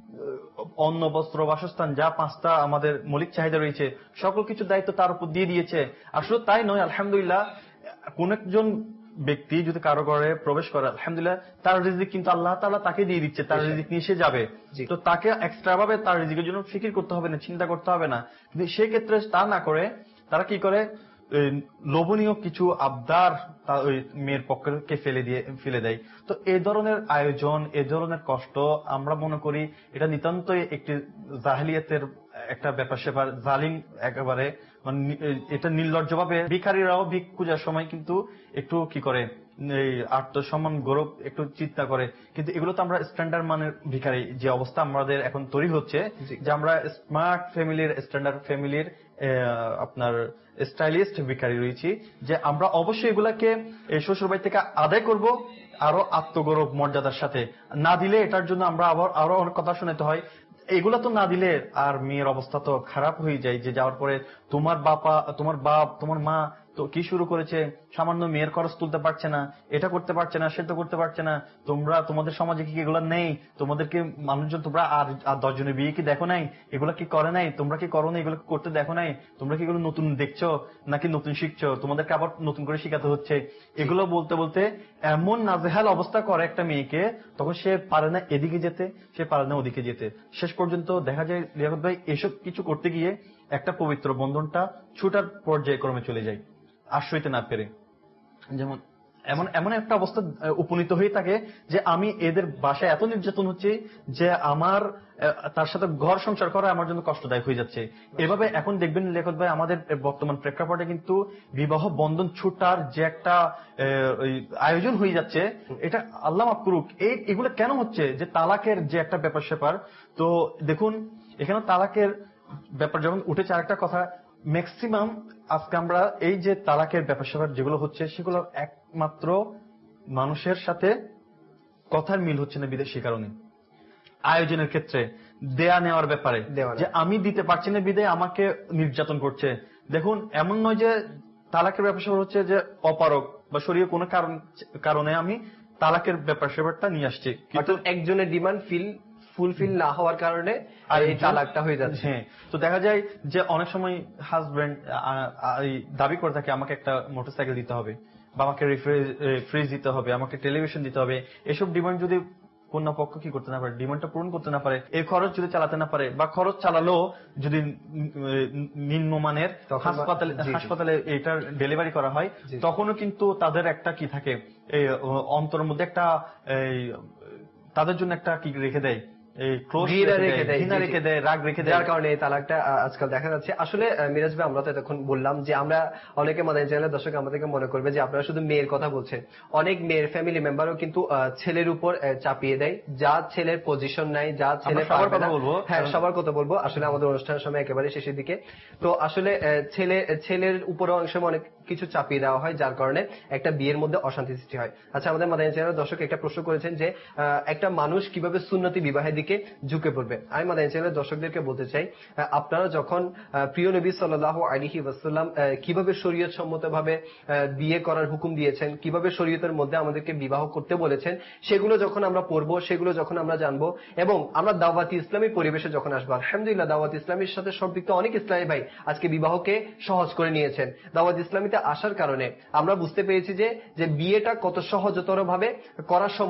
অন্ন বস্ত্র বাসস্থান, যা পাঁচটা আমাদের মৌলিক চাহিদা রয়েছে, সকল কিছু দায়িত্ব তার উপর দিয়ে দিয়েছে। আসলে তাই নয়, আলহামদুলিল্লাহ কোন একজন ব্যক্তি যদি কারো ঘরে প্রবেশ করে, আলহামদুলিল্লাহ তার রিজিক কিন্তু আল্লাহ তাআলা তাকে দিয়ে দিচ্ছে, তার রিজিক নিয়ে সে যাবে। তো তাকে এক্সট্রা ভাবে তার রিজিকের জন্য ফিকির করতে হবে না, চিন্তা করতে হবে না। কিন্তু সেক্ষেত্রে তা না করে তারা কি করে, লোভনীয় কিছু আবদার ওই মেয়ের পক্ষকে ফেলে দিয়ে ফেলে দেয়। তো এই ধরনের আয়োজন, এই ধরনের কষ্ট আমরা মনে করি এটা নিতান্তই একটি জাহেলিয়াতের একটা ব্যাপার সেবার, জালিম একেবারে, মানে এটা নির্লজ্জভাবে ভিখারিরাও ভিক খোঁজার সময় কিন্তু একটু কি করে, এই আত্মসম্মান গৌরব একটু চিন্তা করে। কিন্তু এগুলো তো আমরা স্ট্যান্ডার্ড মানের ভিখারি, যে অবস্থা আমাদের এখন তৈরি হচ্ছে, যে আমরা স্মার্ট ফ্যামিলির, স্ট্যান্ডার্ড ফ্যামিলির আপনার স্টাইলিস্ট ভিখারি রয়েছি, যে আমরা অবশ্যই এগুলাকে শ্বশুর বাড়ি থেকে আদায় করব আরো আত্মগৌরব মর্যাদার সাথে। না দিলে এটার জন্য আমরা আবার আরো অনেক কথা শোনাতে হয়। এগুলা তো না দিলে আর মেয়ের অবস্থা তো খারাপ হয়ে যায়, যে যাওয়ার পরে তোমার বাবা, তোমার বাপ, তোমার মা তো কি শুরু করেছে, সামান্য মেয়ের খরচ তুলতে পারছে না, এটা করতে পারছে না, সেটা করতে পারছে না। তোমরা তোমাদের সমাজে কি এগুলো নেই? তোমাদেরকে মানুষজন, তোমরা আর আর দশজনের বিয়ে কি দেখো নাই? এগুলা কি করে নাই? তোমরা কি করো না? এগুলো করতে দেখো নাই? তোমরা কি এগুলো নতুন দেখছো নাকি নতুন শিখছো? তোমাদেরকে আবার নতুন করে শিখাতে হচ্ছে। এগুলো বলতে বলতে এমন নাজেহাল অবস্থা করে একটা মেয়েকে, তখন সে পারে না এদিকে যেতে, সে পারে না ওদিকে যেতে। শেষ পর্যন্ত দেখা যায় লিয়াকত ভাই, এসব কিছু করতে গিয়ে একটা পবিত্র বন্ধনটা ছুটার পর্যায়ক্রমে চলে যায়, আর সইতে না পেরে। যেমন এমন এমন একটা অবস্থা উপনীত হয়ে থাকে যে আমি এদের বাসায় এত নির্যাতন হচ্ছে যে আমার তার সাথে ঘর সংসার করা আমার জন্য কষ্টদায়ক হয়ে যাচ্ছে। এভাবে এখন দেখবেন লেখক ভাই, আমাদের বর্তমান প্রেক্ষাপটে কিন্তু বিবাহ বন্ধন ছুটার যে একটা আয়োজন হয়ে যাচ্ছে, এটা আল্লাহ মাফ করুক, এই এগুলো কেন হচ্ছে? যে তালাকের যে একটা ব্যাপার স্যাপার। তো দেখুন এখানে তালাকের ব্যাপার যখন উঠেছে, আরেকটা কথা, ম্যাক্সিমাম আজকে আমরা এই যে তালাকের ব্যাপার স্যাপার যেগুলো হচ্ছে, সেগুলো একমাত্র মানুষের সাথে কথার মিল হচ্ছে না বিদেশি কারণে। আয়োজনের ক্ষেত্রে দেয়া নেওয়ার ব্যাপারে, যে আমি দিতে পারছি না বিদায় আমাকে নির্যাতন করছে। দেখুন এমন নয় যে তালাকের ব্যাপার স্যাপার হচ্ছে যে অপারক বা শরীয় কোনো কারণ কারণে আমি তালাকের ব্যাপার স্যাপারটা নিয়ে আসছি, কিন্তু একজনের ডিমান্ড ফিল ফুলফিল না হওয়ার কারণে এই তালাকটা হয়ে যাচ্ছে। হ্যাঁ, তো দেখা যায় যে অনেক সময় হাজবেন্ড দাবি করে থাকে আমাকে একটা মোটরসাইকেল দিতে হবে, বা আমাকে ফ্রিজ দিতে হবে, আমাকে টেলিভিশন দিতে হবে। এসব ডিমান্ড যদি কন্যা পক্ষ কি করতে না পারে, ডিমান্ডটা পূরণ করতে না পারে, এই খরচ যদি চালাতে না পারে, বা খরচ চালালেও যদি নিম্নমানের হাসপাতালে হাসপাতালে এটার ডেলিভারি করা হয়, তখনও কিন্তু তাদের একটা কি থাকে, এই অন্তরের মধ্যে একটা তাদের জন্য একটা কি রেখে দেয়, যার কারণে তালাকটা আজকাল দেখা যাচ্ছে। আসলে মিরাজ ভাই, আমরা তো এতক্ষণ বললাম যে আমরা অনেকে মাদানী চ্যানেলের দর্শক আমাদেরকে মনে করবে যে আপনারা শুধু মেয়ের কথা বলছেন। অনেক মেয়ের ফ্যামিলি মেম্বারও কিন্তু ছেলের উপর চাপিয়ে দেয়, যা ছেলের পজিশন নাই, যা ছেলে সবার কথা বলবো, হ্যাঁ সবার কথা বলবো। আসলে আমাদের অনুষ্ঠানের সময় একেবারে শেষের দিকে, তো আসলে ছেলে ছেলের উপরও অনেক সময় অনেক কিছু চাপিয়ে দেওয়া হয়, যার কারণে একটা বিয়ের মধ্যে অশান্তি সৃষ্টি হয়। আচ্ছা, আমাদের মাদানী চ্যানেলের দর্শক একটা প্রশ্ন করেছেন যে একটা মানুষ কিভাবে সুন্নতি বিবাহের দিকে ঝুঁকে পড়বে। আমি মাদানী চ্যানেলের দর্শকদেরকে বলতে চাই, আপনারা যখন প্রিয় নবী সাল্লাল্লাহু আলাইহি ওয়াসাল্লাম কিভাবে শরীয়ত সম্মতভাবে বিয়ে করার হুকুম দিয়েছেন, কিভাবে শরীয়তের মধ্যে আমাদেরকে বিবাহ করতে বলেছেন, সেগুলো যখন আমরা পড়বো, সেগুলো যখন আমরা জানবো, এবং আমরা দাওয়াতি ইসলামী পরিবেশে যখন আসবো, আলহামদুলিল্লাহ দাওয়াত ইসলামীর সাথে সম্পৃক্ত অনেক ইসলামী ভাই আজকে বিবাহকে সহজ করে নিয়েছেন। দাওয়াত ইসলামীতে আসার কারণে আমরা বুঝতে পেরেছি যে যে বিয়েটা কত সহজতর ভাবে করা সম্ভব।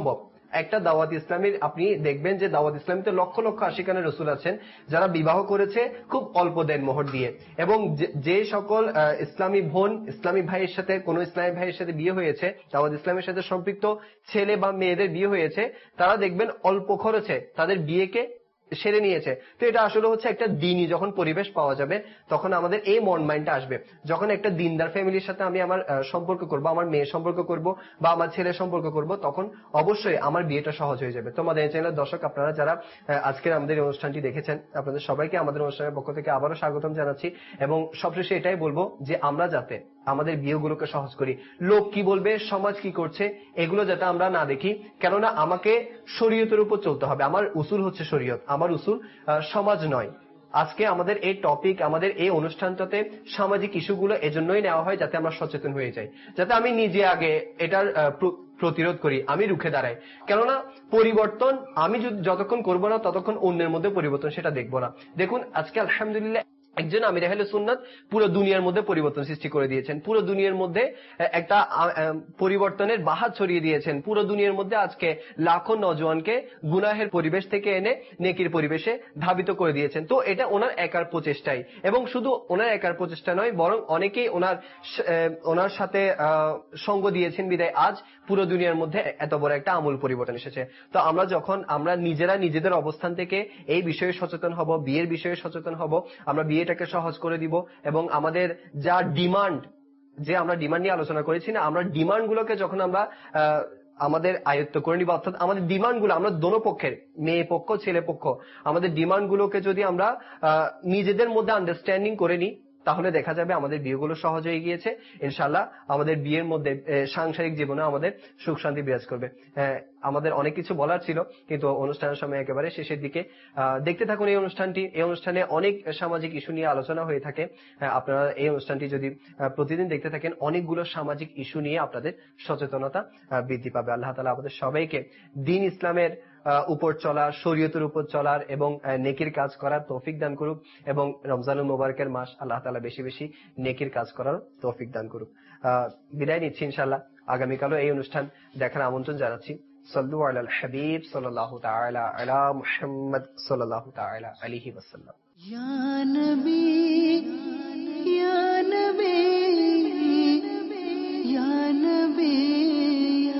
একটা দাওয়াত ইসলামীর আপনি দেখবেন যে দাওয়াত ইসলামীতে লক্ষ লক্ষ আশিকানে রসুল আছেন যারা বিবাহ করেছে খুব অল্প দেনমোহর দিয়ে, এবং যে সকল ইসলামী বোন ইসলামী ভাইয়ের সাথে কোন ইসলামী ভাইয়ের সাথে বিয়ে হয়েছে, দাওয়াত ইসলামের সাথে সম্পৃক্ত ছেলে বা মেয়েদের বিয়ে হয়েছে, তারা দেখবেন অল্প খরচে তাদের বিয়েকে সেরে নিয়েছে। তো এটা আসলে হচ্ছে একটা দিনই যখন পরিবেশ পাওয়া যাবে তখন আমাদের এই মন মাইন্ডটা আসবে। যখন একটা দিনদার ফ্যামিলির সাথে আমি আমার সম্পর্ক করব, আমার মেয়ের সম্পর্ক করব বা আমার ছেলের সম্পর্ক করব, তখন অবশ্যই আমার বিয়েটা সহজ হয়ে যাবে। তোমাদের চ্যানেলের দর্শক আপনারা যারা আজকের আমাদের এই অনুষ্ঠানটি দেখেছেন, আপনাদের সবাইকে আমাদের অনুষ্ঠানের পক্ষ থেকে আবারও স্বাগতম জানাচ্ছি, এবং সবশেষে এটাই বলবো যে আমরা যাতে আমাদের বিয়েগুলোকে সহজ করি, লোক কি বলবে, সমাজ কি করছে, এগুলো যাতে আমরা না দেখি। কেননা আমাকে শরীয়তের উপর চলতে হবে, আমার উসুল হচ্ছে শরীয়ত, আমার উসুল সমাজ নয়। আজকে আমাদের এই টপিক, আমাদের এই অনুষ্ঠানটাতে সামাজিক ইস্যুগুলো এজন্যই নেওয়া হয় যাতে আমরা সচেতন হয়ে যাই, যাতে আমি নিজে আগে এটার প্রতিরোধ করি, আমি রুখে দাঁড়াই। কেননা পরিবর্তন আমি যতক্ষণ করবো না ততক্ষণ অন্যের মধ্যে পরিবর্তন সেটা দেখবো না। দেখুন আজকে আলহামদুলিল্লাহ একজন আমির আহলে সুন্নাত পুরো দুনিয়ার মধ্যে পরিবর্তন সৃষ্টি করে দিয়েছেন, পুরো দুনিয়ার মধ্যে একটা পরিবর্তনের বাহার ছড়িয়ে দিয়েছেন, পুরো দুনিয়ার মধ্যে আজকে লাখো নওজোয়ানকে গুনাহের পরিবেশ থেকে এনে নেকির পরিবেশে ধাবিত করে দিয়েছেন। তো এটা ওনার একার প্রচেষ্টাই, এবং শুধু ওনার একার প্রচেষ্টা নয়, বরং অনেকেই ওনার ওনার সাথে সঙ্গ দিয়েছেন বিদায় আজ পুরো দুনিয়ার মধ্যে এত বড় একটা আমূল পরিবর্তন এসেছে। তো আমরা যখন আমরা নিজেরা নিজেদের অবস্থান থেকে এই বিষয়ে সচেতন হব, বিয়ের বিষয়ে সচেতন হব, আমরা বিয়েটাকে সহজ করে দিব, এবং আমাদের যা ডিমান্ড, যে আমরা ডিমান্ড নিয়ে আলোচনা করেছি না, আমরা ডিমান্ড গুলোকে যখন আমরা আমাদের আয়ত্ত করে নিব, অর্থাৎ আমাদের ডিমান্ড গুলো আমরা দোনো পক্ষের, মেয়ে পক্ষ ছেলে পক্ষ, আমাদের ডিমান্ড গুলোকে যদি আমরা নিজেদের মধ্যে আন্ডারস্ট্যান্ডিং করে নিই, তাহলে দেখা যাবে আমাদের বিয়েগুলো সহজ হয়ে গিয়েছে। ইনশাআল্লাহ আমাদের বিয়ের মধ্যে সাংসারিক জীবনে আমাদের সুখ শান্তি বিরাজ করবে। আমাদের অনেক কিছু বলার ছিল, কিন্তু অনুষ্ঠানের সময় একেবারে শেষের দিকে। দেখতে থাকুন এই অনুষ্ঠানটি। এই অনুষ্ঠানে অনেক সামাজিক ইস্যু নিয়ে আলোচনা হয়ে থাকে। আপনারা এই অনুষ্ঠানটি যদি প্রতিদিন দেখতে থাকেন, অনেকগুলো সামাজিক ইস্যু নিয়ে আপনাদের সচেতনতা বৃদ্ধি পাবে। আল্লাহ তাআলা আমাদের সবাইকে দ্বীন ইসলামের উপর চলার, শরীয়তের উপর চলার এবং নেকির কাজ করার তৌফিক দান করুক, এবং রমজানুল মুবারকের মাস, আল্লাহ তাআলা বেশি বেশি নেকির কাজ করার তৌফিক দান করুক। বিদায় নিচ্ছি ইনশাআল্লাহ। আগামীকালও এই অনুষ্ঠান দেখার আমন্ত্রণ জানাচ্ছি। সাল্লু আলাল হাবিব সাল্লাল্লাহু তাআলা আলা মুহাম্মদ সাল্লাল্লাহু তাআলা আলাইহি ওয়াসাল্লাম। ইয়া নবী ইয়া নবী ইয়া নবী